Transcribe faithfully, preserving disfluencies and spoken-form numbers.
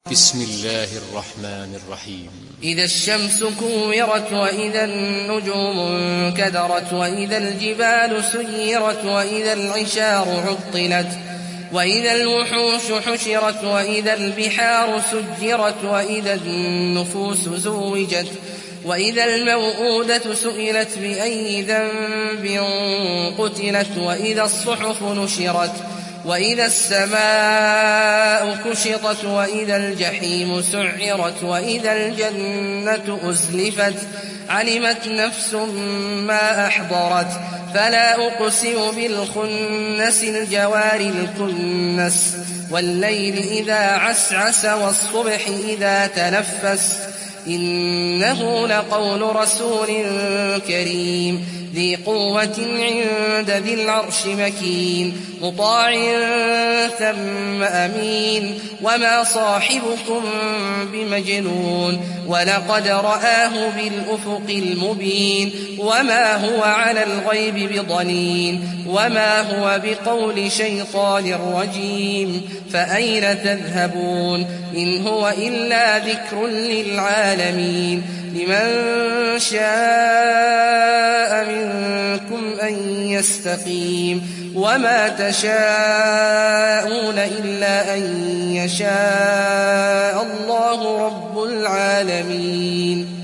بسم الله الرحمن الرحيم. إذا الشمس كورت وإذا النجوم انكدرت وإذا الجبال سيرت وإذا العشار عطلت وإذا الوحوش حشرت وإذا البحار سجرت وإذا النفوس زوجت وإذا الموءودة سئلت بأي ذنب قتلت وإذا الصحف نشرت وإذا السماء كشطت وإذا الجحيم سعرت وإذا الجنة أزلفت علمت نفس ما أحضرت فلا أقسم بالخنس الجوار الكنس والليل إذا عسعس والصبح إذا تنفس إنه لقول رسول كريم ذي قوة عند ذي العرش مكين مطاع ثم أمين وما صاحبكم بمجنون ولقد رآه بالأفق المبين وما هو على الغيب بضنين وما هو بقول شيطان رجيم فأين تذهبون إن هو إلا ذكر للعالمين لمن شاء منكم أن يستقيم وما تشاءون إلا أن يشاء الله رب العالمين.